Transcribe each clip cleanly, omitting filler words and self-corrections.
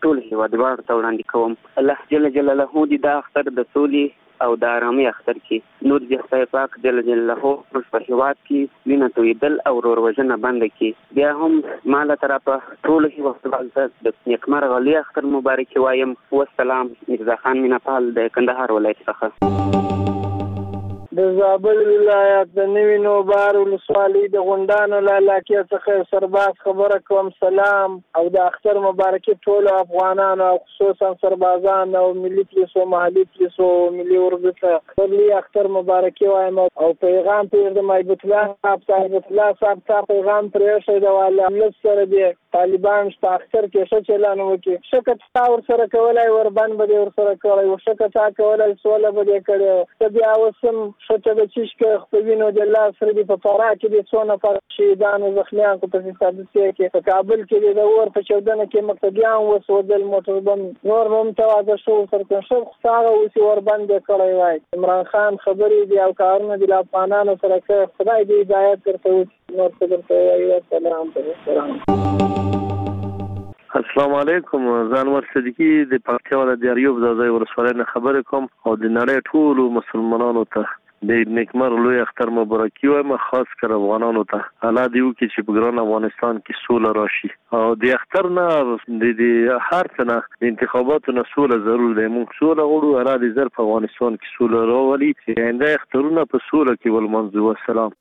ټول هیوادوالو ته وړاندې کوم. الله جل جلاله دې دا اختر د سولې او د آرامۍ اختر کې نور دې خدای پاک جل جلاله په هیواد کې وینه تویدل او ورور وژنه بند کړي. بیا هم ما له طرفه ټول هیوادوالو ته د نیکمرغه لوی اختر مبارک وایم. والسلام. میرزا خان میناپال د کندهار ولایت څخه. د زابل ولایت د نوي نوبار ولسوالۍ د غونډانو له علاقې څخه سرباز خبره کوم. سلام او د اختر مبارکي ټول افغانانو او خصوصا سربازان او ملي پولیسو محلي پولیسو ملي اردو ته لوی اختر مبارکي وایم او پیغام پرېږدم. ایبت الله صاحب ته پیغام پرېښی د والله سره د طالبان په اختر کې ښه چلن وکړي. ښه که تا ورسره کولی وربند به دې ورسره کړی و، ښه که تا کولی سوله به دې کړې. ته بیا اوس هم ښه ته د چیشکه خپوینو د الله سره دې په فراه کې دې څو نفر شهیدانو زخمیان کو په حسابسیه کې په کابل کې دې د اور په چودنه کې مقتدیان وسودل موټر بم نور هم تواضع شو سره ښه خساره اوسې وربند یې کړی وای. عمران خان خبرې دي او کارونه دي له افغانانو سره کوي. خدای دې هدایت درته وکړي. نور څه درته وایي. السلام. السلام علیکم. زه انور صدیقی د پکتیا ولایت د اریوب ځای ولسوالۍ نه خبرې کوم او د نړۍ ټولو مسلمانانو ته د نیکمرغه لوی اختر مبارکي وایم. خاص کر افغانانو ته الله دې وکړي چې په ګران افغانستان کې سوله راشي او د اختر نه د هر څه نه د انتخاباتو نه سوله ضرور دی. موږ سوله غواړو. الله دې زر په افغانستان کې سوله راولي چې آینده اخترونه په سوله کې ولمانځو. والسلام.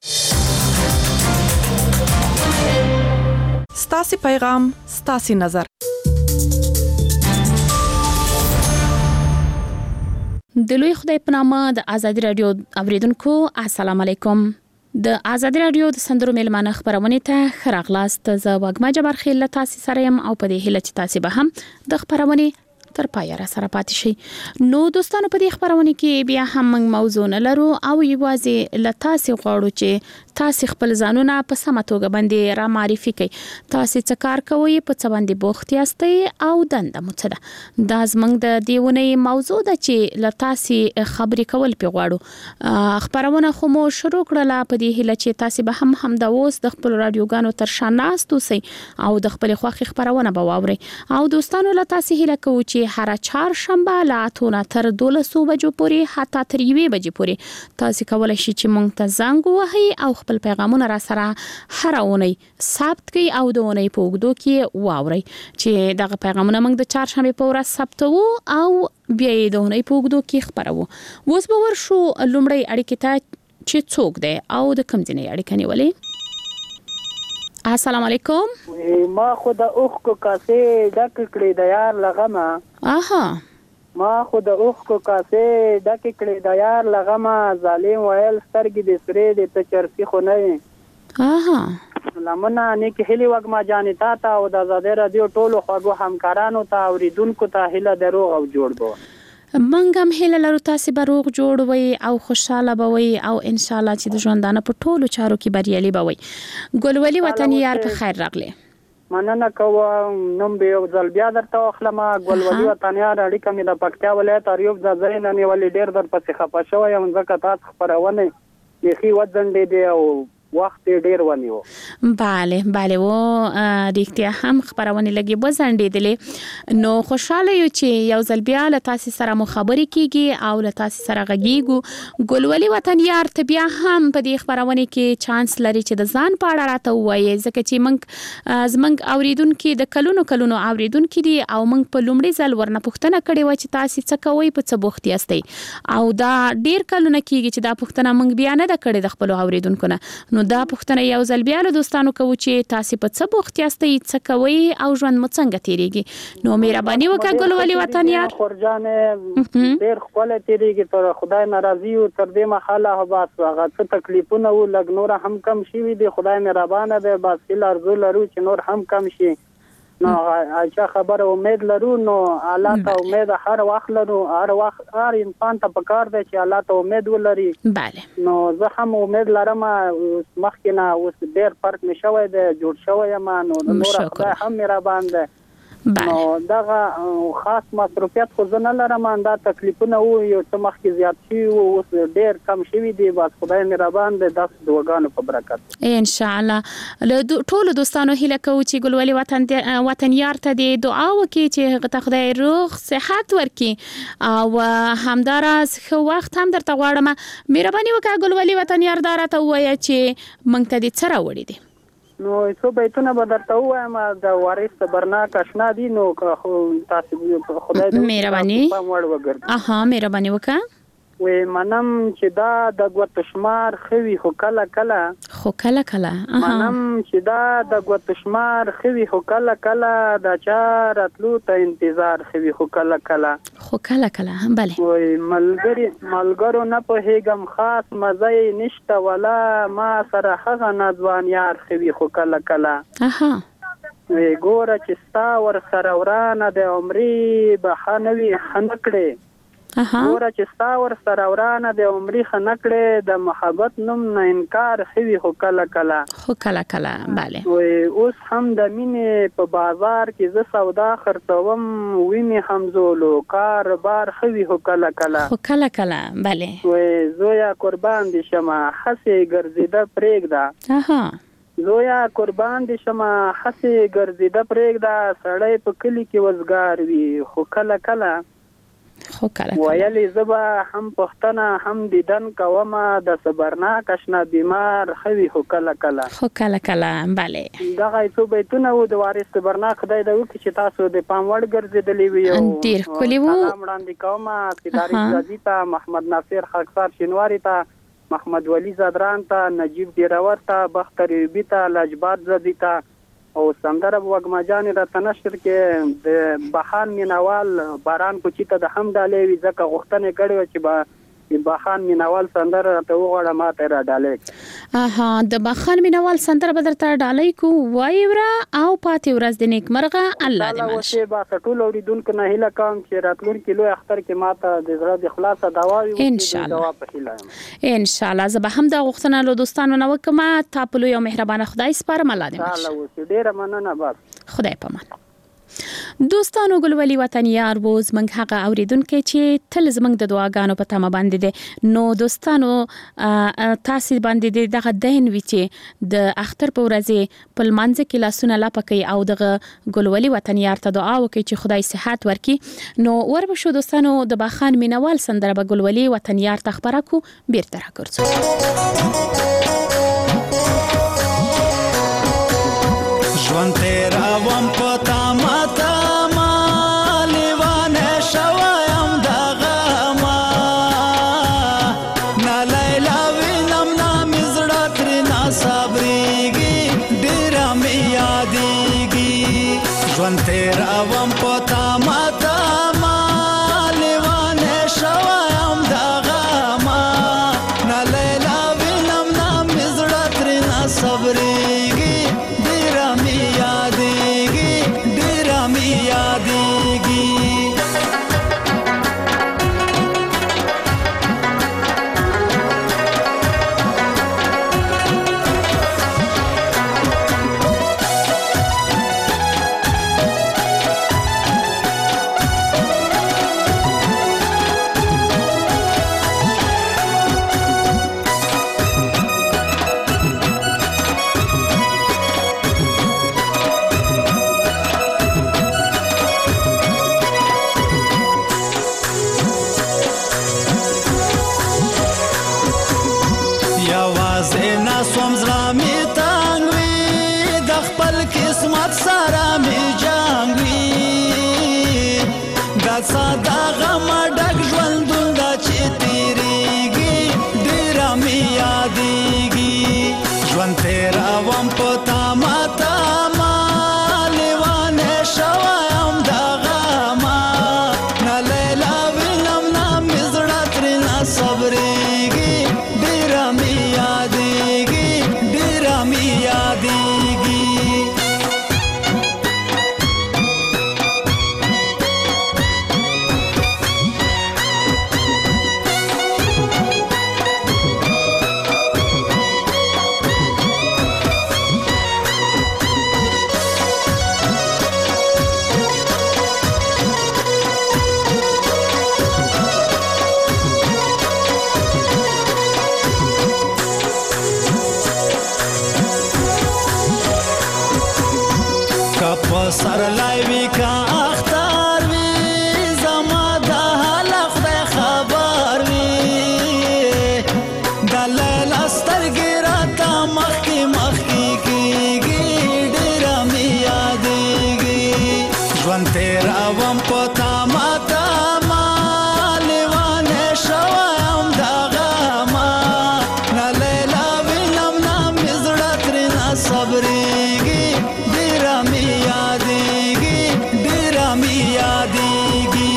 ستاسي پیغام ستاسي نظر. د لوی خدای په نامه د ازادي رادیو اوریدونکو السلام علیکم. د ازادي رادیو د سندرو میلمانه خبرونه ته خراغلاست. زه وګما جبر خیل تاسو سره يم او په دې هیله چې تاسو به هم د خبرونه تر پایه را سره پاتې شي. نو دوستانو په دې خبرونه کې بیا هم موږ موضوع نه لرو او یوازې لتاسي غواړو چې تاسو خپل ځانونه په سمه توګه باندې را معرفي کړئ. تاسو څه کار کوئ، په څه باندې بوخت یاستئ او دنده مو څه ده. دا زموږ د دیونه موضوع ده چې لتاسي خبرې کول پی غواړو. خبرونه خو مو شروع کړل په دې هیله چې تاسو به هم د اوس د خپل رادیوګانو تر شا ناست اوسئ او د خپل خوښي خبرونه به واورئ. او دوستانو لتاسي هیله کوو چې هر چهارشنبه لا اتونه تر 12 بجو پورې حتی تر 1 بجې پورې تاسو کولای شئ چې مونږ ته زنګ ووهئ او خپل پیغامونه را سره هر اونۍ ثبت کړئ او د اونۍ په اوږدو کې واورئ چې دغه پیغامونه مونږ د چهارشنبه په ورځ ثبتوو او بیا یې د اونۍ په اوږدو کې خبرو. اوس به ورشو لومړی اړیکې ته چې څوک دی او د کوم ځای اړیکه نیولې. السلام علیکم. ما خو د اوخ کو کاسې ډک کړې د یار لغمه. ما خو د اوخ کو کاسې ډک کړې د یار لغمه. ظالم ویل سترګې د سرې د ته چرسي خو نه وي. لمنه نیک هلي وګما جانې تا او د آزادۍ رادیو ټولو خواږو همکارانو ته اوریدونکو ته هیله درو او جوړ بو. منګم هله لرو تاسو به روغ جوړ وي او خوشاله بوي او ان شاء الله چې د ژوندانه په ټولو چارو کې بریالي بوي. ګلولي وطن یار په خیر راغله. مننه کوم. نوم به یو ځل بیا درته واخلم. ګلولي وطن یار اړیکه مې د پکتیا ولایت اریوب ځای نه نیولې. ډیر در پسې خپه شوی یم ځکه تاسو خبرونه یخي ودندې دی او وخت ډیر ونیو. bale و ریښتیا هم خبرونه لګي بزندېدلې. نو خوشاله یو چې یو ځل بیا له تاسو سره مو خبرې کیږي او له تاسو سره غږیږو. ګلولي وطن یار ته بیا هم په دې خبرونه کې چانس لري چې د ځان په اړه راته وایي ځکه چې زمنګ اوریدونکو د کلونو اوریدونکو دي او موږ په لومړي ځل ورنه پوښتنه کړې و چې تاسو څه کوئ، په څه بوخت یاستئ او دا ډیر کلونه کیږي چې دا پوښتنه موږ بیا نه کړې د خپل اوریدونکو نه. نو دا پوښتنه یو ځل بیا له دوستانو کوو چې تاسو په څه بوخت یاستئ، څه کوئ او ژوند مو څنګه تیریږي. نو مهرباني وکړه ګلولي وطن یار. خورجانې ډیر خپل تیریږي تر خدای ناراضي او تر دې محاله بس هغه څه تکلیفونه او لګ نور هم کم شي وي. خدای مهربانه ده. بس هیله ارزو لرو چې نور هم کم شي. نو اچھا خبر امید لرو. نو الله ته امید هر وخت لرو. هر وخت هر انسان ته پکار دی چې الله ته امید ولري. bale. نو زه هم امید لرم. مخکې نه اوس ډیر فرق نشوي دی جوړ شوی یم. نو نور خدای هم مهربان دی. نو دغه خاص مصروفیت خو زه نه لرم، دا تکلیفونه وو یو څه مخکې زیات شوي وو، اوس ډېر کم شوي دي. بس خدای مهربان دی داسې دعاګانو په برکت ان شاء الله. له ټولو دوستانو هیله کوو چې ګلولي وطن یار ته دی دعا وکړي چې هغه ته خدای روغ صحت ورکړي او همداراز خو وخت هم درته غواړم. مهرباني وکړه ګلولي وطن یار دارا ته وایي چې مونږ ته دې څه راوړي دي. نو څو بیتونه به درته ووایم د وارث برناک آشنا دي، نو خو تاسو خدای دې مهرباني مهرباني وکړه. وې منم چې دا د ګوت شمار خوي خو کله منم چې دا د ګوت شمار خوي خو کله د چا راتلو ته انتظار خوي خو کله بله. وې ملګرو نه په هیګم خاص مزه نشته ولا ما سره هغه نځوان یار خوي خو کله وې ګوره چې ستا ور سره ورانه د عمرې بخانوي خنکړې ګوره چې ستا ور سره ورانه د عمرې خنکړې د محبت نوم نه انکار خوي خو کله بله. وې اوس هم د مینې په بازار کې زه سودا خرڅوم وینې همزولو کار بار خوي خو کله بله. وې زویا قربان دي شمه خسې ګرځیده پرېږده زویا قربان دي شمه خسې ګرځیده پرېږده سړی په کلي کې وزګار وي خو کله ویلی زبا هم پښتنه هم دیدن کومه د صبرناک آشنا بیمار خوي خو کله بله. دغه څو بیتونه وو د وارث صبرناک خدای د وکړي چې تاسو د پام وړ ګرځېدلې وي. ډېر ښکلي وو. سلام وړاندې کومه سیداري زادي ته، محمد ناصر خاکسار شینواري ته، محمد ولی زادران ته، نجیب ډیرور ته، بختر ایوبي ته، لاجباد زادي ته او سندره وګماجان را تنشر کې د بهان مینوال باران کوچی ته د حمدالي وی ځکه غوښتنه کړې چې با بهان مینوال سندره ته وغوړه ماته را ډالې. د بهان مینوال سندره بدر ته ډالې کو وای ورا او پاتې ورځ د نیک مرغه الله دې ماشه با ټول اوریدونکو نه هیله کوم چې راتلونکي لوی اختر کې ماته د زړه د خلاصه دعا وي ان شاء الله. زه به هم د غوښتنه له دوستانو نه وکم ته په لوی او مهربانه خدای سپارم. الله دې ماشه ډیره مننه. بس خدای پامان. دوستانو ګلولي وطن یار ووز منګ هغه اوریدونکو چې تل زمنګ د دعاګانو په تمه باندې دي. نو دوستانو تاسو باندې دغه دین وی چې د اختر په ورځ په منځ کې لاسونه لا پکې او دغه ګلولي وطن یار ته دعا وکړي چې خدای صحت ورکړي. نو وربشو دوستانو د باخان مینوال سندره به ګلولي وطن یار ته خبره کو بیرته راګرځو. ژوند تیروم پتا ماتا ما لیوانه شوایم دغه ما نا لیلا وینم نا مزړه ترنا صبرېږي ډېره مې یادېږي. ژوند تیروم پتا ماتا ما لیوانه شوایم دغه ما نا لیلا وینم نا مزړه ترنا صبرېږي ساده غم ډک ژوندون دا چې تیریږي ډېره مې یادېږي. ژوند تیروم په تامه لیوانه شوایم دغه ما نه لیلا وینم نه مې زړه ترېنه صبرېږي ډېره مې یادېږي ډېره مې یادېږي. سپارلای وی کا اختر وی زما د حال خدای خبر وی د لیلا سترګې راته مخکې مخکې کېږي ډېره مې یادېږي ژوند تېروم په تامه تامه لیونی شوی یم د غمه نه لیلا وینم نه مې زړه ترېنه صبرېږي ډېره مې یادېږي ډېره مې یادېږي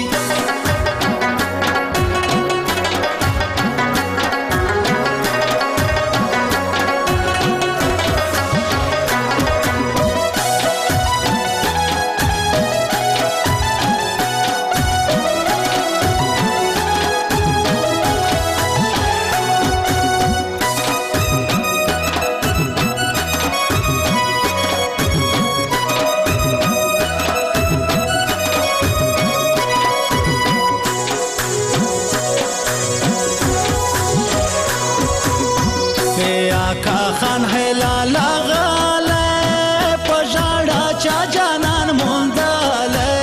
خان هلال غاله پژړا چا جانان مونډاله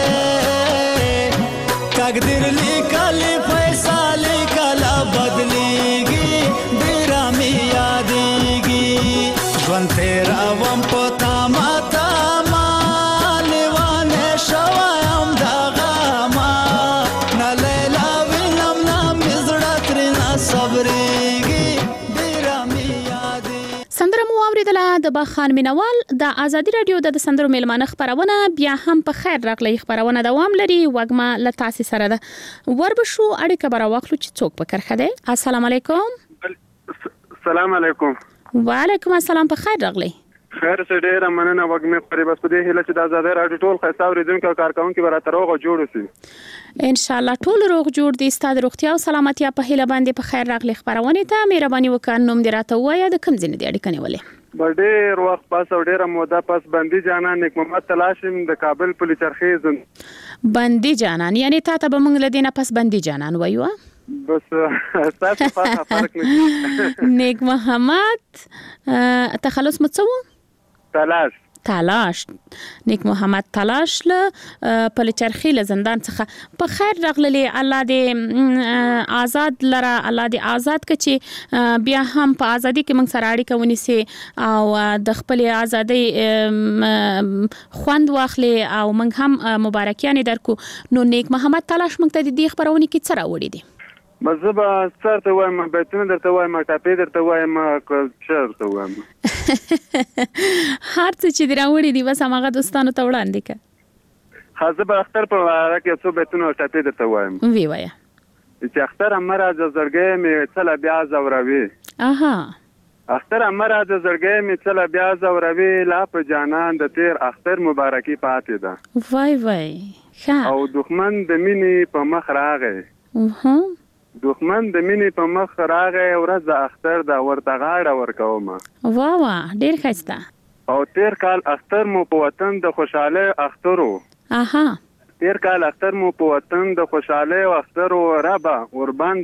تقدیر لیکلی فیصله کلا بدلیږي ډېره مې یادېږي ژوند تېروم په تامه تامه لیونی شوی یم د غمه نه لیلا وینم نه مې زړه ترېنه صبرېږي ډېره مې سندره مو اوریدله د بخان مینوال د ازادي رادیو د سندرو میلمانه خبرونه بیا هم په خیر راغلی خبرونه دوام لري وګما له تاسو سره ده وربشو اړیکه برا واخلو چې څوک په کرخه ده السلام علیکم السلام علیکم وعلیکم السلام په خیر راغلی خیر څه ډیره مننه وګمه خوري بس په دې هله چې د آزادۍ رادیو ټول خاص اوریدونکو کارکونکو برابر روغ جوړ شي ان شاء الله ټول روغ جوړ دي ستاسو روغتیا او سلامتی په هله باندې په خیر راغلی خبرونه ته مهرباني وکړئ نوم دې راته وایي د کوم ځای نه دی اړیکه نیولې ډېر وخت پاس او ډېره موده پاس بندي جانان نیک محمد تلاشم د کابل پولیس چرخې زند بندي جانان یعنی تا ته به موږ لدینه پس بندي جانان وایو بس تاسو فرق نه نیک محمد تخلص مڅو تلاش نیک محمد تلاش له پلچرخی له زندان څخه په خیر راغلی الله دې آزاد لره الله دې آزاد کچي بیا هم په ازادي کې موږ سره اړیکه ونیسي او د خپل ازادي خوند واخلي او موږ هم مبارکیان درکو نو نیک محمد تلاش موږ ته دې خبرونه کې څه راوړي دي مزبا څرته وایم بیتونه درته وایم ټاپې درته وایم چرته وایم هر څه چې دراوړي دي بس هغه دوستانو ته وړاندې ک حاضر به اختر په اړه کې څو بیتونه ټاپې درته وایم وی وایا چې اختر امر از زړګې می څل بیا زوروي اها اختر امر از زړګې می څل بیا زوروي لا په جانان د تیر اختر مبارکي پاتې ده وای او دښمن د مینې په مخ راغی دښمن د مینې په مخ راغی ورځ د اختر د ورته غاړه ورکوم وا ډیر ښایسته او تیر کال اختر مو په وطن د خوشاله اخترو اها تیر کال اختر مو په وطن د خوشاله اخترو ربا اوربند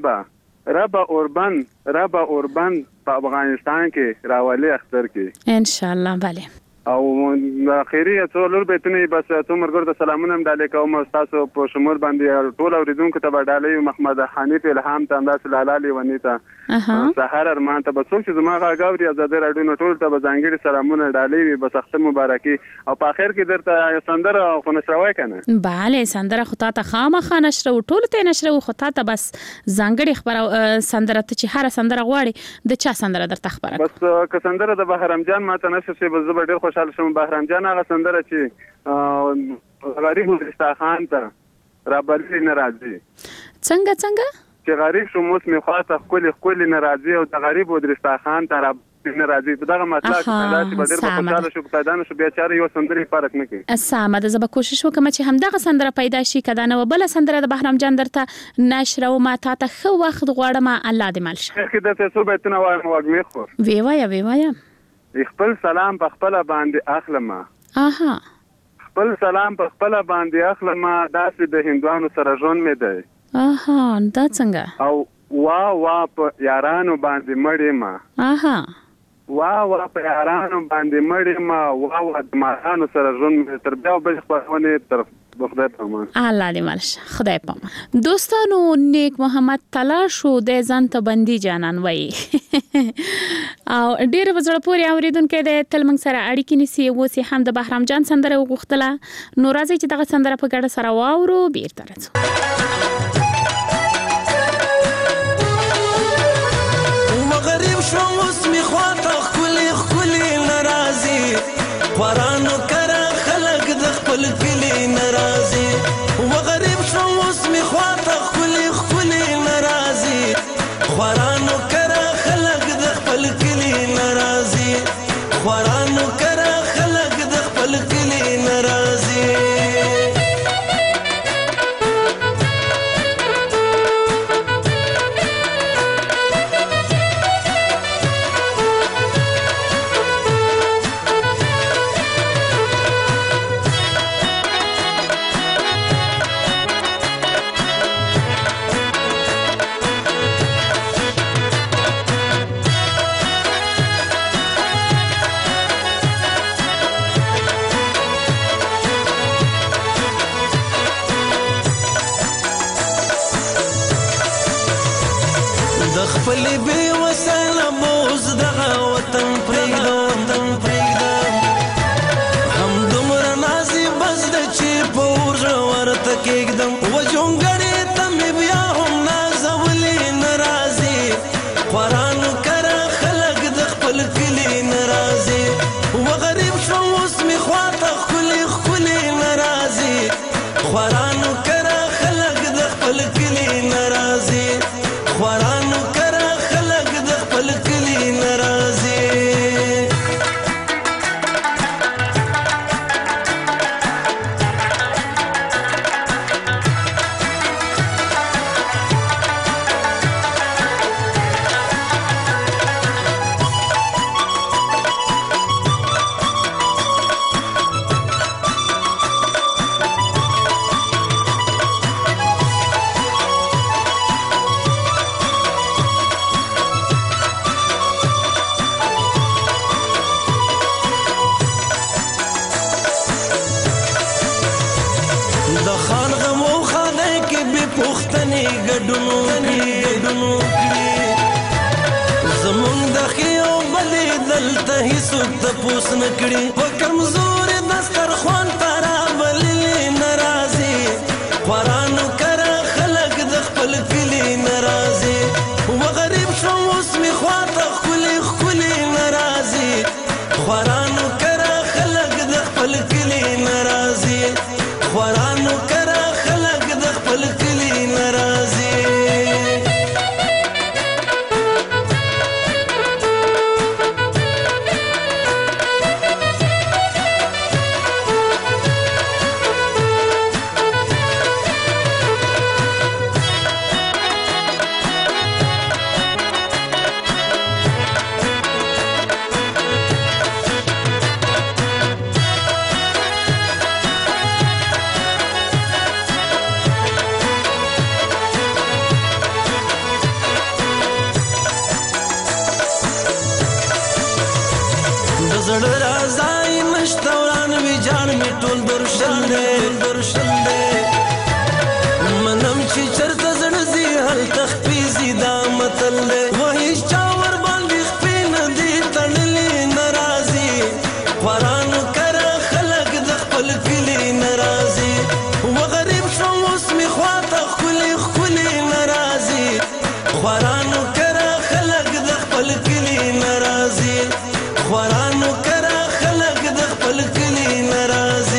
په افغانستان کې راولي اختر کې ان شاء الله bale او اخیری څو لور بیتونه بس څو مرګور د سلامونه مدالې کوم تاسو په شمول باندې ټول اوریدونکو ته بدالې محمد حنیف الهام ته انداز لالالي ونیتا سحر ارمان ته بس چې زما غاوري آزادۍ رادیو ټول ته ځانګړي سلامونه ډالې بس اختر مبارکي او په اخر کې درته سندره خو نشروي کنه bale سندره خو ته خامخا نشرو ټول ته نشرو خو ته بس ځانګړي خبر سندره ته چې هر سندره غواړي د چا سندره درته خبره بس که سندره د بهرام جان ماته نشي بس زه ډېر خوشاله شوم بهرام جان هغه سندره چې غریب مستخان ته رابرلی ناراضي څنګه چې غریب شو موس می خاطه خپل ناراضي او د غریب ودرستخان ته ناراضي دغه مطلب چې بدر په خوشاله شو پیدا نشو بیا چاره یو سندري فرق نه کوي سامه د زب کوشش وکم چې همدغه سندره پیدا شي کدا نه بل سندره د بهرام جان درته نشر او ما ته خو وخت غواړم الله دې مال شي کې د څه بیتونه وایم وګمې خو وی وایا خپل سلام په خپل باندې اخلم خپل سلام په خپل باندې اخلم داسې د هندوانو سره ژوند مې دی دا څنګه او وا په یارانو باندې مړې ما واه په یارانو باندې مړې ما واه د مارانو سره ژوند تر بیا بل خبرونه تر خدای په امان. الله دې مالشه خدای په امان. دوستانو نیک محمد تلاشو د ځان ته بندي جانان وای او ډیر وزړه پورې اوریدونکو د تلمنګ سره اړیکې نسی اوسې هم د بهرام جان سندره وغوښتله. نو راځي چې دغه سندره په ګډه سره واورو بیرته راځو. مغرب شو اوس می خواته خولي ناراضي قرانو کرا خلق د خپل کلی ناراضي. مغرب شو اوس می خواته خولي ناراضي قرانو کرا خلق د خپل کلی ناراضي. قرانو کرا خلق د خپل کلی ناراضي. خپل به وسله موز دغه وطن پرېږدم هم دومره نازي بس د چې پور ورته کېږدم و جونګړې ته مې بیا هم نازولې ناراضي. قرآن کرا خلق د خپل کلي ناراضي. و غریب شوم اوس مې خواته ښکلې ناراضي. قرآن کرا خلق د خپل کلي ناراضي. قرآن کرا خلق د خپل کلی ناراضي. دلته هیڅوک تپوس نه کړي په کمزورې دسترخوان ته رابللې ناراضي. قرآن کرا خلق د خپل کلي ناراضي. و غریب شوم اوس مې خواته ښکلې ناراضي. قرآن کرا خلق د خپل کلي ناراضي. قرآن کرا خلق د خپل کلي ناراضي. زړه رازای مشتوران وی جان می ټول درشل دے منم چې چرته زړه زی هل تخفیزی دا متل دے وਹੀ چاور باندې خپې نه دی تړلې ناراضي. قرآن کرا خلق د خپل کلی ناراضي. و غریب شوم اوس می خواته ښکلې ناراضي. قرآن کرا خلق د خپل کلی ناراضي. قرآن کرا خلق د خپل کلی ناراضي.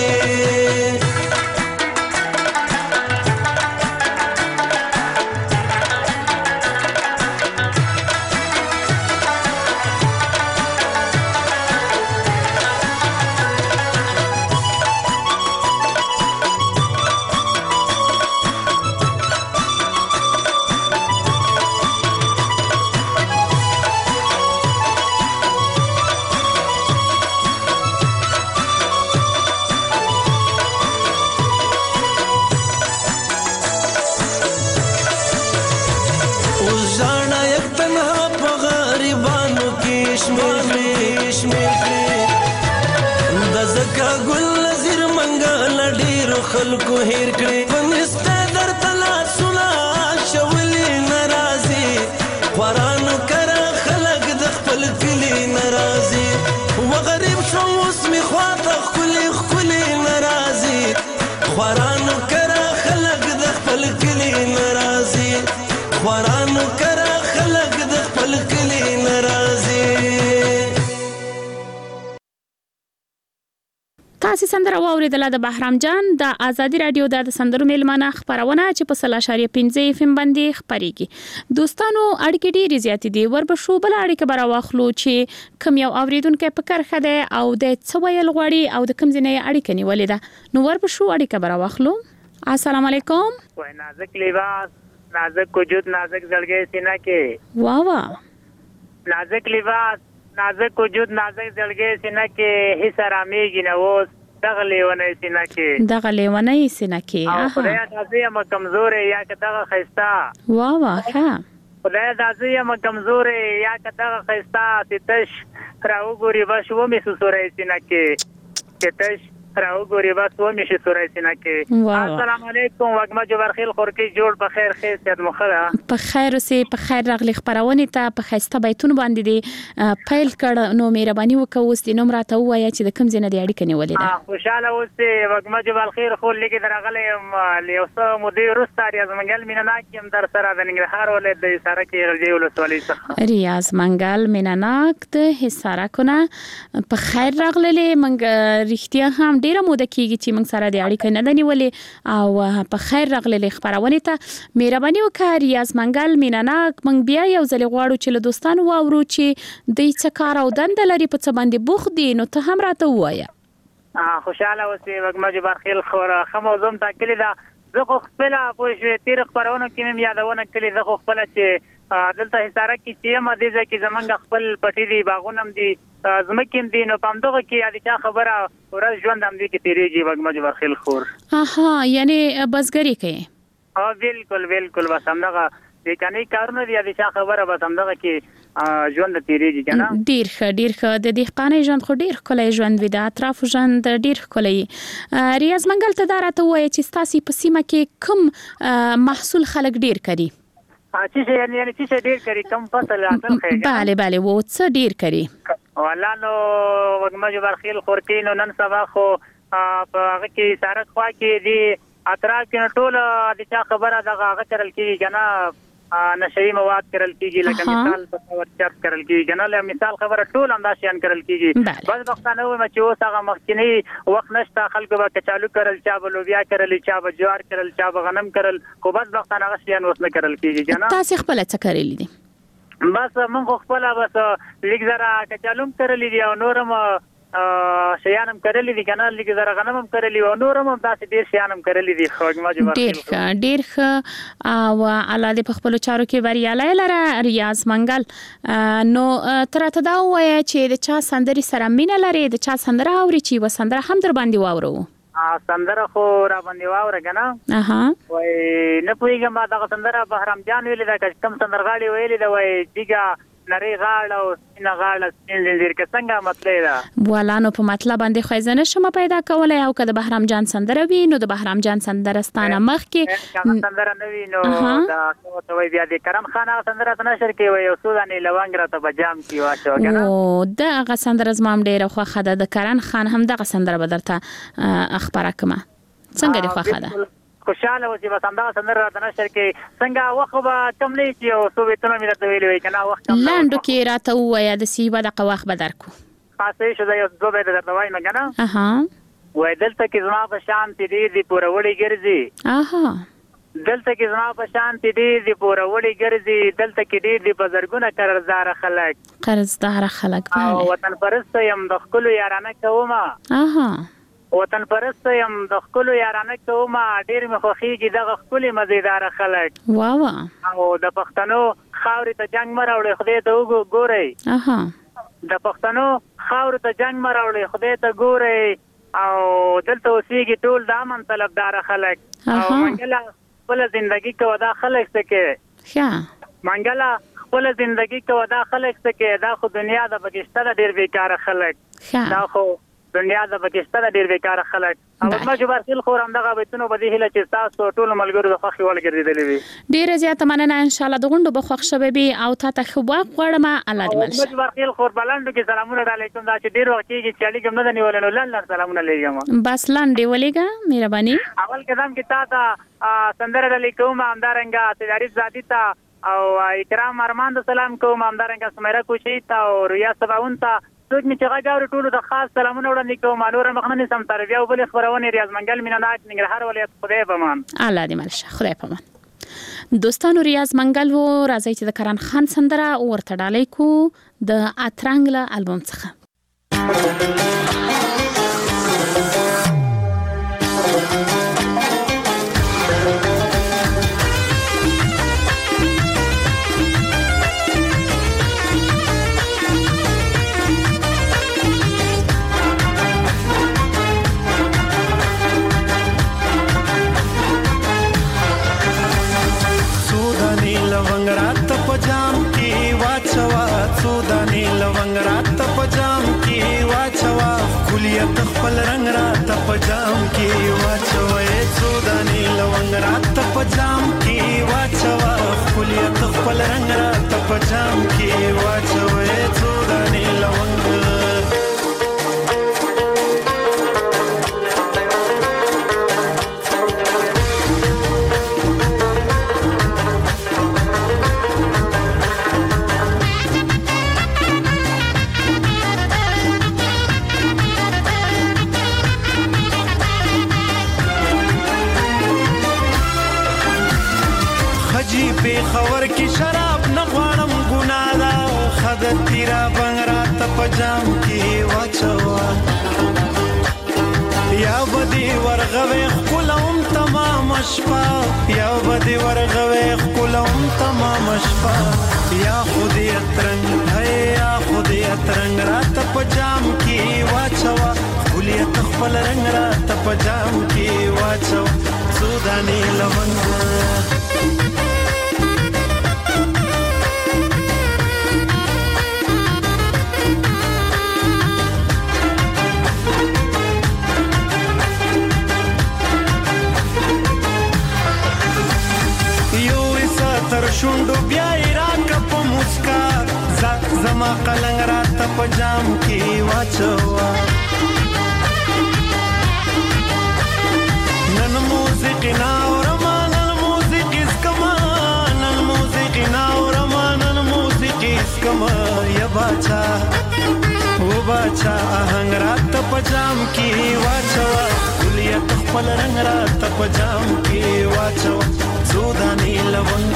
ګل نظیر منګل ډیر خلکو هیر کړي پنسته درته لاسونه شولې ناراضي خوارانو کرا خلک د خپل کلي ناراضي وغریب شو اوس می خواته ښکلي ښکلي ناراضي خوارانو کرا خلک د خپل کلي ناراضي خوارانو کرا خلک د خپل کلي ناراضي. تاسو سندره واوریدله د بهرام جان د ازادي رادیو د سندرو میلمانه خبرونه چې په 0.5 اف ام باندې خبريږي. دوستانو اړیکې ډېرې زیاتې دي وربشو بل اړیکه براواخلو چې کوم یو اوریدونکو په کرخه ده او د څویل غوړي او د کوم ځنې اړیکه نیولې ده نو وربشو اړیکه براواخلو. السلام علیکم. وای نازک لباس نازک وجود نازک زړګي سینه کې واوا نازک لباس نازک وجود نازک زړګي سینه کې هیڅ آرامېږي نه اوس دغه لیونی سینه کې او خدای دازي یم کمزورې یا که دغه ښایسته واوا ښه خدای دازي یم کمزورې یا که دغه ښایسته چې تش راوګوري بس ومې سوسوری سینه کې چې تش راوګوري بس ومې شي سوری سینه کې. السلام علیکم وګما جبرخیل خورکی جوړ په خیر خیر سید مخره په خیر اوسې په خیر راغلی خبرونه ته په خسته بیتون باندې دی پیل کړ نو مهرباني وکړه اوس د نوم راته وایي چې د کوم ځای نه دی اړیکه نیولې ده. خوشاله اوسې وګما جبرخیل خو لګي درغله لیوسه مدیر رستار ریاض منګل مینناک يم در سره د ننګرهار ولې د سره کې غلجی ولسوالۍ څخه ریاض منګل مینناک د حصاره کنه په خیر راغله منګ رښتیا هم ډیره موده کیږي چې موږ سره د اړیکې نه دنیولې او په خیر راغلي خبرونه ته مهرباني وکړه ریاض منګل مینناک موږ بیا یو ځل غواړو چې له دوستانو واورو چې د څه کار او دند لري په څه باندې بوخ دي نو ته هم راته وایه. خوشاله اوسې وګما جبرخیل خورا خموزم تاکلی دا زه خو خپل په شوي تیر خبرونه کې مې یادونه کړې زه خو خپل چې دلته حصاره کې چې مده ځکه زمونږ خپل پټي دی باغونم دي زمکیم دي نو پام دغه کې یادی چا خبره ورځ ژوند هم دي کې تیریږي وګما جبرخیل خور یعنی بسګری کوي بالکل بس همدغه د کني کارونه دي یادی چا خبره بس همدغه کې ژوند تیریږي کنه ډیر ښه د دهقانۍ ژوند خو ډیر کولای ژوند وي د اطراف ژوند ډیر کولای. ریاض منګل ته دراته وایي چې ستاسو په سیمه کې کوم محصول خلک ډیر کوي چې یعنی چې ډیر کوي کوم فصل اصل خېږي bale و څه ډیر کوي والله نو وګما جبرخیل خورکین نن سبا خو په هغه کې ساره خوا کې دي اطراف کې ټول د چا خبره دغه غترل کېږي کنه نشئی مواد کرل کیږي لکه مثال په تور چپ کرل کیږي کنه له مثال خبره ټول انداشيان کرل کیږي بس وختانه و چې اوس هغه مخکنی وخت نشته خلکو به کچالو کرل چا به لوبیا کرل چا به جوار کرل چا به غنم کرل خو بس وختانه غشيان اوس نه کرل کیږي کنه تاسو خپل څه کړی دي بس موږ خپل بس لیک زرا کچالو کرل دي او نورم شیانم کړلې دي کنه لګ زره غنمم کړلې او نورم تاسو ډیر شیانم کړلې دي خو ما جواب ډیر او الله دې په خپل چارو کې وریاله لره ریاض منګل نو ترته دا وایي چې د چا سندري سره مینه لري د چا سندره اوري چې وسندره هم در باندې واورو سندره خو را باندې واوره کنه وای نه پویګه ما دا سندره بهرام جان ویل دا کم سندرغاړي ویل دا وای دیګه نری غاړه او سینه غاړه سینلیر کې څنګه مطلب دا ولانو په مطلب باندې خایزنه شمه پیدا کولای او کده بهرام جان سندره وی نو د بهرام جان سندرستانه مخ کې سندره نوی نو دا توي بیا د کرم خان سندره نشر کې وي او سوداني لوانګ را ته بجام کې واچو کنه او دا غ سندره زمام ډیره خو خده د کرن خان هم دغه سندره بدرته اخبار کما څنګه دی خو خده خوشاله و چې بس همدا سندره راته نشر کې څنګه وخت به کم نه چې او سو ویتونه مې راته ویلې وي کنه وخت لاندو کې راته وایي د سیبه د قواخ بدرکو خاصه شو دا یو زوبه درته وای نه کنه وای دلته کې زما په شان دي پوروړی ګرځي دلته کې زما په شان دي پوروړی ګرځي دلته کې دي بزرګونه قرضدار خلک او وطن پرست يم د خپل یارانه کومه وطن پرست يم د خپل یارانه کومه ډیر مې خوخيږي د خپل مزیدار خلک واوا او د پښتنو خاورې ته جنگ مراوړي خدای ته وګورئ د پښتنو خاورې ته جنگ مراوړي خدای ته ګورئ او دلته اوسېږي ټول د امن طلبدار خلک او منګلا خپل ژوندۍ کو دا خلک سکه منګلا خپل ژوندۍ کو دا خلک سکه دا خو دنیا د بګشته ډیر بیکاره خلک دا خو دنیا د پاکستان ډیر بیکاره خلک او ما جبر خل خور هم دغه بیتونو بده هله چې تاسو ټول ملګرو د خوخي ول ګرځیدلې وي ډیر زیاته مننه ان شاء الله د غونډو بخښ شوي او تا ته خو غواړم الله دې مل ما جبر خل خور بلندو کې سلامونه علیکم دا چې ډیر وخت کې چالي کوم نه نیولنو لاله سلامونه لېږم بس لاندې ولېګا مهرباني اول قدم کې تا سندره علیکم همدارنګه تجاری زادی تا او اکرام ارمان د سلام کوم همدارنګه سمیرا کوشي تا او ریا سباون تا څوک می چې غاړو ټولو د خاص سلامونه وړاندې کوم نور مخنه سم تربیه او بل خبرونه ریاض منګل مینانات ننګرهار ولایت خدای پامان الله دې ملشه خدای پامان دوستانو ریاض منګل و راځي چې د کران خان سندره ورته ډالۍ کو د اترنګ له البوم څخه पजाम की वाचवा सुदानी लवंग रात पजाम की वाचवा कुलियत खपल रंग रात पजाम की वाचवा सुदानी लवंग रात पजाम की वाचवा कुलियत खपल रंग रात पजाम की वाचवा सुदानी लवंग خبر کی شراب نه غواړم ګناه ده خد تیرا بنگرا ته پجام کی واچوا یا بدی ورغوي خلوم تمام شپه یا بدی ورغوي خلوم تمام شپه یا خودی اترنګ ہے یا خودی اترنګ را ته پجام کی واچوا خلیت خپل رنگ را ته پجام کی واچوا سودانی لونګ شوندو بیا ایران کا په مسکا زما قلنګ رات په جام کې واچوا نن موسیقي نا اورمان نن موسیقي اسکما نن موسیقي نا اورمان نن موسیقي اسکما یا باچا و باچا آهنګ رات په جام کې واچوا کلیت خپل رنگ رات په جام کې واچوا سودانی لونګ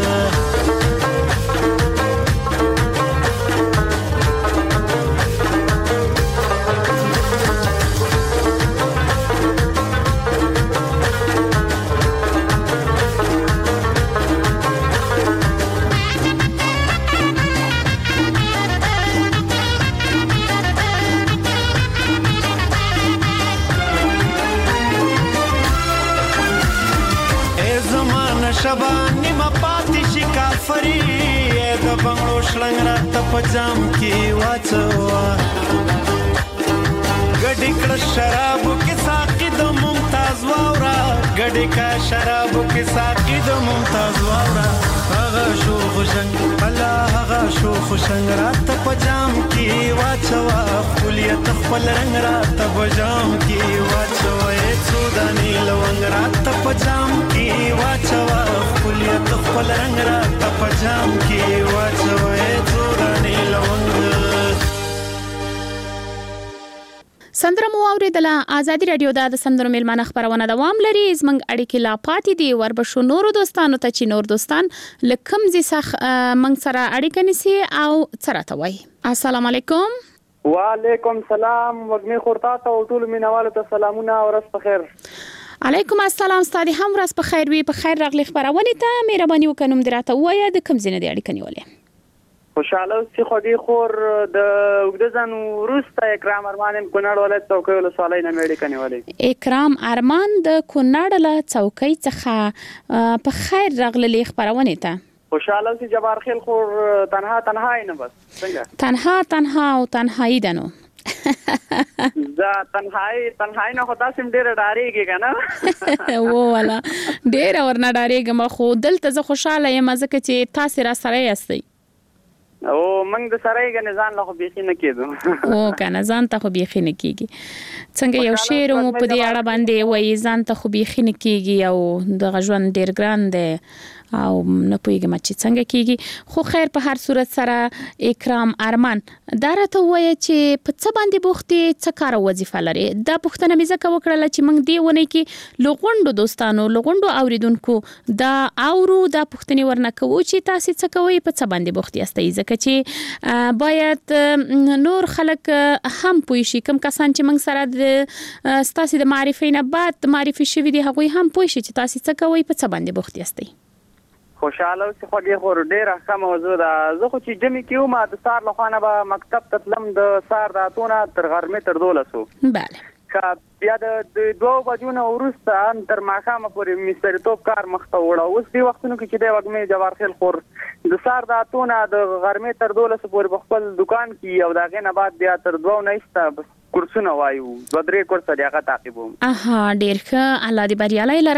شبانی ما پاتې شي کافری د بنگلو شلنګ راته پجام کې واچوا ګډې کړه شرابو کې ساقي د ممتاز واورا ګډې کا شرابو کې ساقي د ممتاز واورا هغه شو خوشنګ الله هغه شو خوشنګ راته پجام کې واچوا خلیت خپل رنگ راته پجام کې واچوا سودانی لونګ راته پجام کې واچوا خلیت خپل رنگ راته پجام کې واچوا سودانی لونګ سندره مو اوریدله آزادي رادیو د سندرو میلمانه خبرونه دوام لري زمنګ اړیکې لا پاتې دي وربشو نورو دوستانو ته چې نور دوستان لکم زی سخ منګ سره اړیکه نسی او سره ته وای السلام علیکم وعلیکم سلام وګمی خورتا ته ټول مینوالو ته سلامونه او ورځ بخیر علیکم السلام ستاسو هم ورځ بخیر وي په خیر راغلی خبرونه ته مهرباني وکړم دراته وای د کم زینه دی اړیکه نیولې خوشاله اوسې خدای خور د وګدزن ورسته اکرام ارمان کونړ ولایت څوکۍ ولسوالۍ نه میډي کنيولې اکرام ارمان د کونړ له څوکۍ څخه په خیر راغلی خبرونه ته خوشاله اوسې جبار خیل خور تنها نه بس څنګه تنها او تنهایی دنو دا تنهایی نه خو تاسو ډېر ډارېږئ کنه و والا ډېر ورنه ډارېږم خو دلته زه خوشاله یم ځکه چې تاسو را سره یاستئ او موږ د سره یې غنه ځان له خو بيخي نه کېدو او کنه ځان ته خو بيخي نه کېږي څنګه یو شعر مو په دې اړه باندې وایي ځان ته خو بيخي نه کېږي او د غژوند ډېر ګران دی او نه پوهیږم چې څنګه کېږي خو خیر په هر صورت سره اکرام ارمان دا راته وایي چې په څه باندې بوختي څه کار وظیفه لري دا پوښتنه مې ځکه وکړله چې موږ دې ونه کې لغونډو دوستانو لغونډو اوریدونکو دا اورو دا پوښتنې ورنه کوو چې تاسو څه کوئ په څه باندې بوختي یاستئ ځکه چې باید نور خلک هم پوه شي کوم کسان چې موږ سره د ستاسو د معرفي نه بعد معرفي شوي دي هغوی هم پوه شي چې تاسو څه کوئ په څه باندې بوختي یاستئ خوشاله اوسې خوږې خور ډېره ښه موضوع ده زه خو چې جمعې کې وم د سهار له خوا نه به مکتب ته تلم د سهار د 8 تر غرمې تر 12 بله که بیا د 2 بجو نه وروسته تر ماښامه پورې مستریتوب کار مخته وړه اوس دې وختونو کې چې دی وږمې جوارخیل خور د سهار د 8 نه د غرمې تر 12 پورې په خپل دکان کې او د هغې نه بعد بیا تر 2 نه ایسته کورسونه وایو 2-3 کورسه دی هغه تعقیبوم ډېر ښه الله دې بریالی لره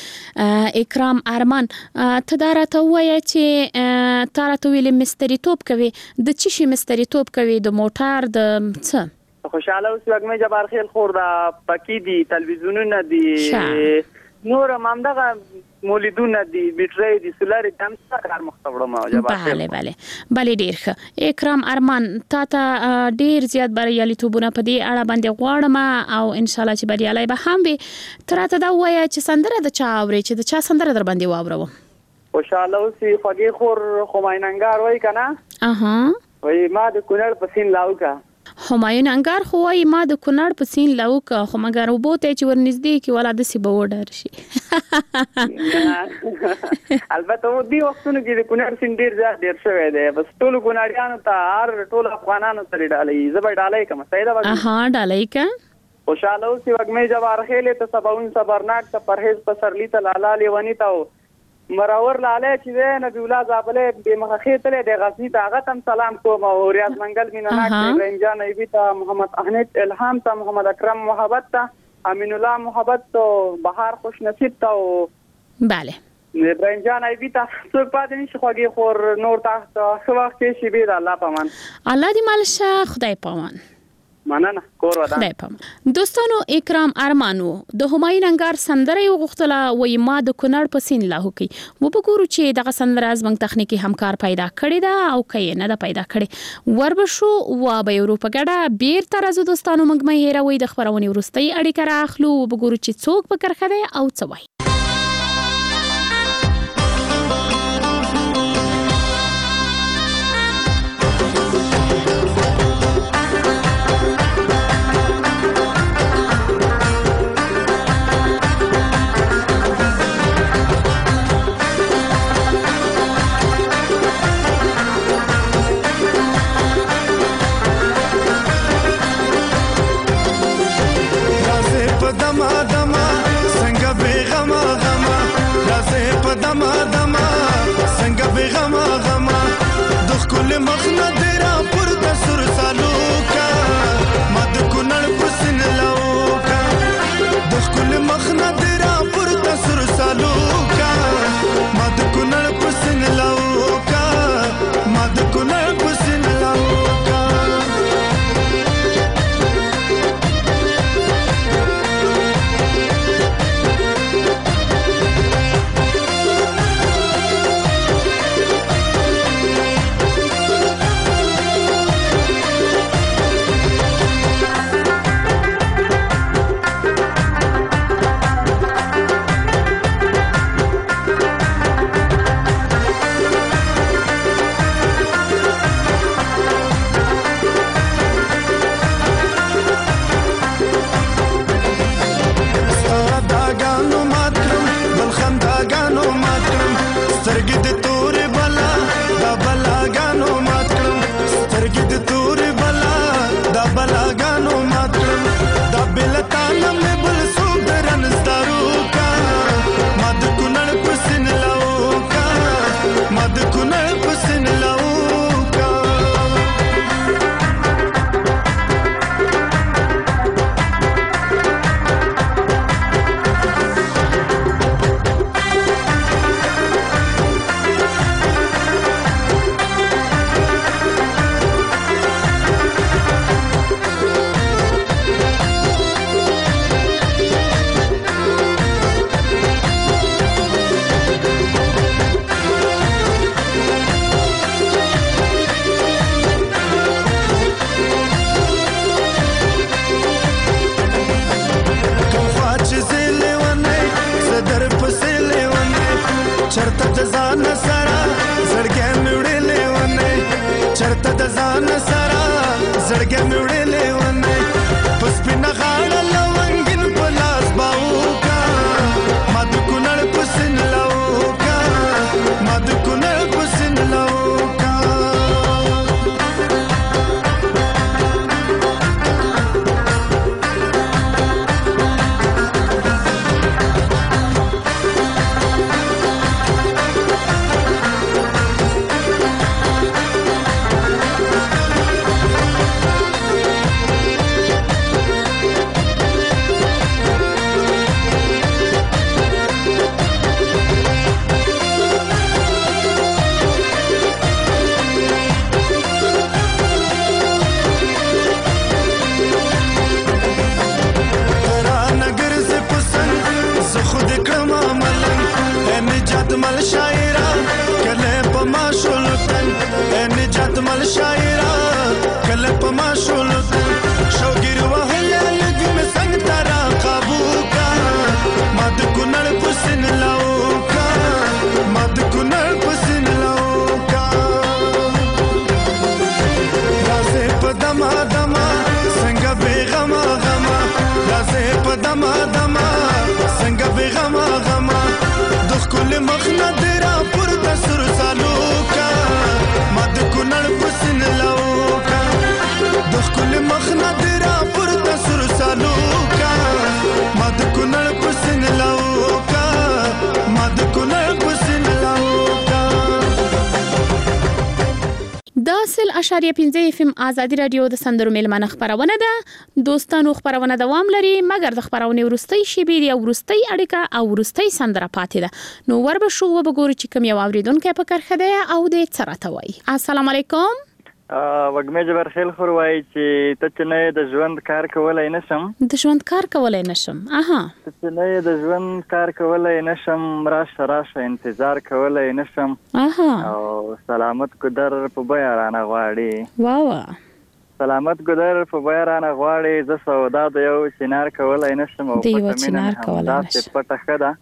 پکې اکرام ارمان ته دا راته ووایه چې تا راته ویلې مستریتوب کوي د څه شي مستریتوب کوي د موټر د څه خوشاله اوسې وږمې جبارخیل خور دا پکې دي تلویزیونونه دي نور همدغه مولیدونه دي بیټرۍ دي سولاري هم کار مخته وړم جبارخیل بله ډېر ښه اکرام ارمان تا ته ډېر زیات بریالیتوبونه په دې اړه باندې غواړم او انشاءالله چې بریالی به هم وي ته راته دا ووایه چې سندره د چا اورې چې د چا سندره در باندې واورم خوشاله اوسې خوږې خور همایون انګار وایي که نه وایي ما د کونړ په سیند لاوکه همایون انګار خو وایي ما د کونړ په سیند لاوکه خو مګر اوبو ته چې ورنږدې کړي والا داسې به وډار شي البته دې وختونو کې د کونړ سیند ډېر شوی دی بس ټولو کونړیانو ته ټولو افغانانو ته ډالۍ زه به ډالۍ کوم صحیح ده ډالۍ که خوشاله اوسې وږمې جوارخیلې ته سباون صبرناک ته پرهیز پسرلی ته لالا لیونی ته مراور لاله چې دی نبی الله زابلې بې مخه خېتلې د غزني ته هغه ته سلام کوم او ریاض منګل مینناک ابراهیم جان ایبي ته محمد احمد الهام ته محمد اکرم محبت ته امین الله محبت ته بهار خوش نصیب ته بله ابراهیم جان ایبي ته څوک پاتې نشي خوږې خور نور ته ښه وخت کې شي به الله پامان الله دې مالشه خدای پامان مننه کور ودان خدای پامان دوستانو اکرام ارمانو د همایون انګار سندره یو غوښتله وایي ما د کونړ په سیند لاهو کې وبګورو چې دغه سندره زموږ تخنیکي همکار پیدا کړې ده او که یې نه ده پیدا کړې وربشو و به یې ورو په ګډه بیرته راځو دوستانو موږ مه هېروئ د خپرونې وروستۍ اړیکه رااخلو وبګورو چې څوک په کرښه دی او څه وایي دما دما څنګه بیغما ځان سره زړګې مې وړلې ونه چرته د ځان سره زړګې مې وړلې ونه پس پنه غاړه لونګین په لاس باوکا ما د کونړ پسن لاوکا ما د کونړ پسن لاوکا مل شاعرا کله پما شولتن نجات مل شاعرا کله پما شولتن شوګیر وهله لګم څنګه ترا قابو کا مد کونړ پسن لاو کا مد کونړ پسن لاو کا رازه پدما دما څنګه بیغما غما رازه پدما دما څنګه بیغما غما کل مخنا تیرا پر تسر سالو کا مد کونړ پسن لاو کا دخ کل مخنا تیرا پر تسر سالو کا مد کونړ پسن لاو کا مد کونړ پسن لاو کا .5 FM آزادي رادیو د سندرو میلمانه خبرونه ده دوستانو خبرونه دوام لري مګر د خبرونه ورستۍ شیبې دی ورستۍ اړیکه او ورستۍ سندره پاتې ده نو وربه شو وبګورو چې کوم یو اوریدونکو په کرخه ده او د چرته وای السلام علیکم وګمې جبر خیل خور وای چې ته چې نه د ژوند کار کولای نشم ته چې نه د ژوند کار کولای نشم راشه انتظار کولای نشم او سلامت ګدر په بیا رانه غواړي سلامت ګدر په بیا رانه غواړي ز سودا د یو چنار کولای نشم او په مینه همداسې پټه خده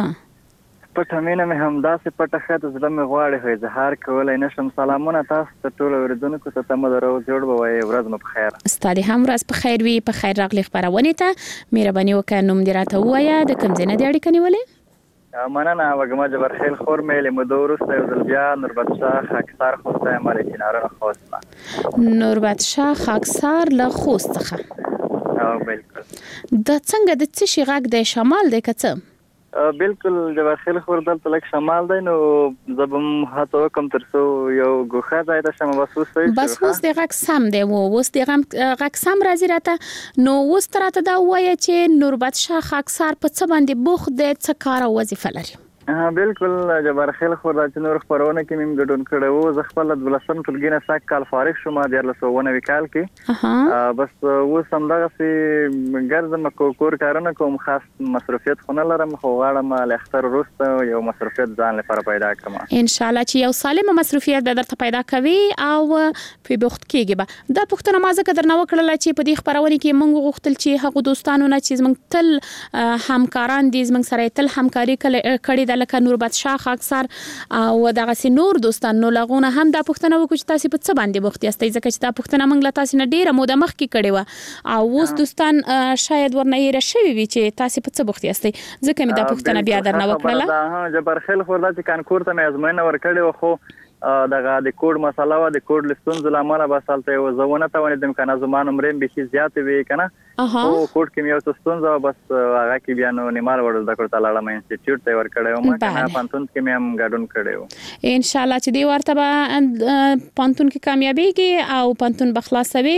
پټه مینه مې همداسې پټه خده زړه مې غواړي خو اظهار کولای نشم سلامونه تاسو ته ټول اوریدونکو ته تمه درو جوړ بوي ورځ مو په خیر ستاسو هم ورځ په خیر وي په خیر راغلی خبرونه ته مهرباني وکړئ نوم دې راته وایا د کوم ځای نه دی اړیکه نیولې مننه وګما جبر خیل خور مې له مدورس ته ول بیا نوربت شاه خاکسار خوسته مال چنارونه خوسته نوربت شاه خاکسار له خوسته او بالکل د څنګه د څه شي غږ د شمال د کڅه بالکل جبر خیل خور دلته لک شمال دی نو زبم هاتو کوم ترسو یو ګوخه ځای ته شمه بس اوس د غږ سم دی اوس د غږ سم راځي راته نو اوس تراته دا وایي چې نوربت شاه خاکسار په څه باندې بوخ د څه کار او وظیفه لري بالکل جبر خیل خور د نور خبرونه کې مم ګډون کړو زه خپل د ولسم ټولګینه ساک کال فارغ شوم د 1990 کال کې بس و سم دغه سي ګرځم کور کارونه کوم خاص مصروفیت خو نه لرم خو غواړم له اختر وروسته یو مصروفیت ځان لپاره پیدا کړم ان شاء الله چې یو سالم مصروفیت به درته پیدا کوي او په وخت کېږي به دا پښتنه مازه قدر نه وکړل چې په دې خبرونه کې موږ غوښتل چې هغه دوستانو نه چې موږ تل همکاران دي موږ سره تل همکاري کړي لکه نوربت شاه خاکسار او دغه سي نور دوستان نو لغونه هم د پښتنه وکړي تاسو په څه باندې بوخت یاستئ ځکه چې د پښتنه موږ له تاسو نه ډیره موده مخکې کړي و او اوس دوستان شاید ورنه یې راشي وي چې تاسو په څه بوخت یاستئ ځکه مې د پښتنه بیا درنه وکړه جبر خیل خور د کانکور ته مې ازموینه ورکړې خو دغه د کوډ مسله و د کوډ لستون زلامه بسالته و زونه ته ونې د کنه زمان عمرم به شي زیات وي کنه او کوډ کې یو څه بس هغه کې بیا نو نیمال وړل د کوټه لاله مې انسټیټیوټ ته ورکړې و ما کنه پانتون کې مې هم ګډون کړو ان شاء الله چې دی ورته پانتون کې کامیابیږي او پانتون بخلاصوي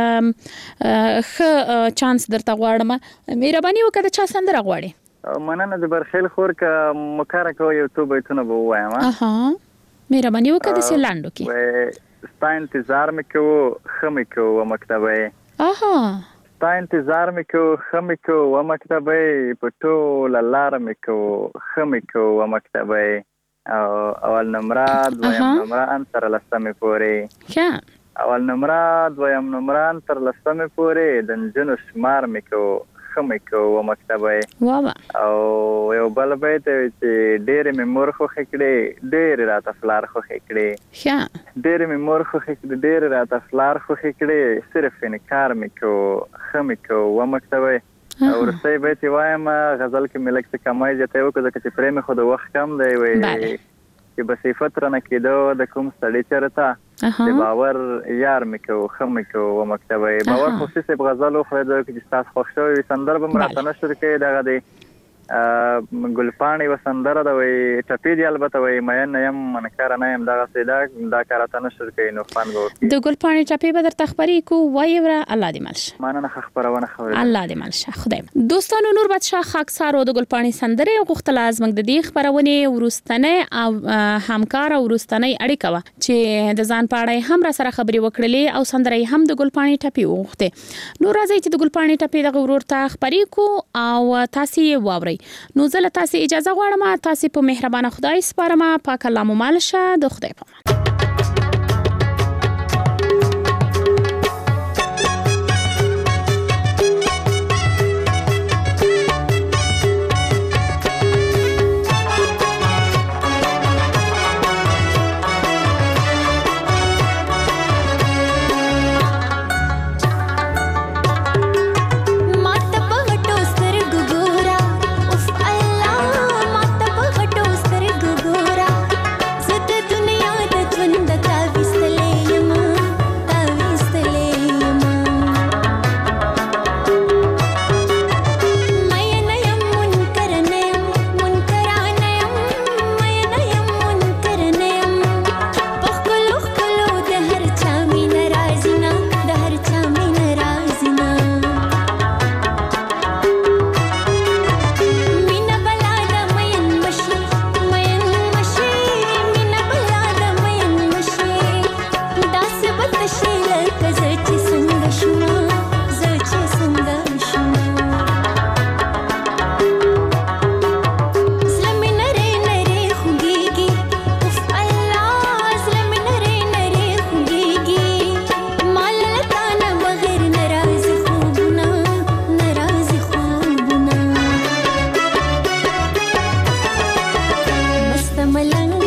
خ چانس درته غواړم مهرباني وکړه چا سندره غواړي مننه د برخیل خور کا مکاره کو یو تو بیتونه بو وایم مهرباني وکړه د سلاندو کې ستا انتظار مې کو خمې کو مکتبه ستا انتظار مې کو خمې کو مکتبه پټول لار مې کو خمې کو مکتبه اول نمراد ویم نمران تر لسمې پورې اول نمراد ویم نمران تر لسمې پورې د جنو شمار مې کو خمې کو مکتبه واه او یو بل بیت چې ډېر مې مور خو خکړې ډېر راته فلار خو خکړې ښه ډېر مې مور خو خکړې ډېر راته فلار خو خکړې صرف انکار مې کو خمې کو مکتبه او رسې بیت وایم غزل کې ملک څه کمای جته وکړه چې پرې مې خو د وخت کم دی وي چې بصفت رانه کېدو د کوم ستړي چرته د باور یار مکو خمکو و مکتبه باور خصوصي په غزل خو د چې تاسو خوښ شوی سندرب مرته نشر کې دغه دی ګلپانی و سندره د وی ټپی دی البته وی مې نه يم منکر نه يم دغه سیدا دا کارته نشر کې نو فن وو د ګلپانی ټپی به در تخبري کو وای ور الله دې ملش مانه خبرونه خبره الله دې ملش خدای دوستانو نور بادشاہ خاکسار او د ګلپانی سندره غوښتل ازمن د دې خبرونه ورستنه او همکار او ورستنه اړیکه و چې د ځان پاړې هم را سره خبري وکړلې او سندره هم د ګلپانی ټپی وغوښته نور راځي چې د ګلپانی ټپی د غرور ته خبري کو او تاسو یې واوري نو زه له تاسو اجازه غواړم تاسو په مهربانه خدای سپارم پاک الله مو مال شه د خدای په امان ملنګ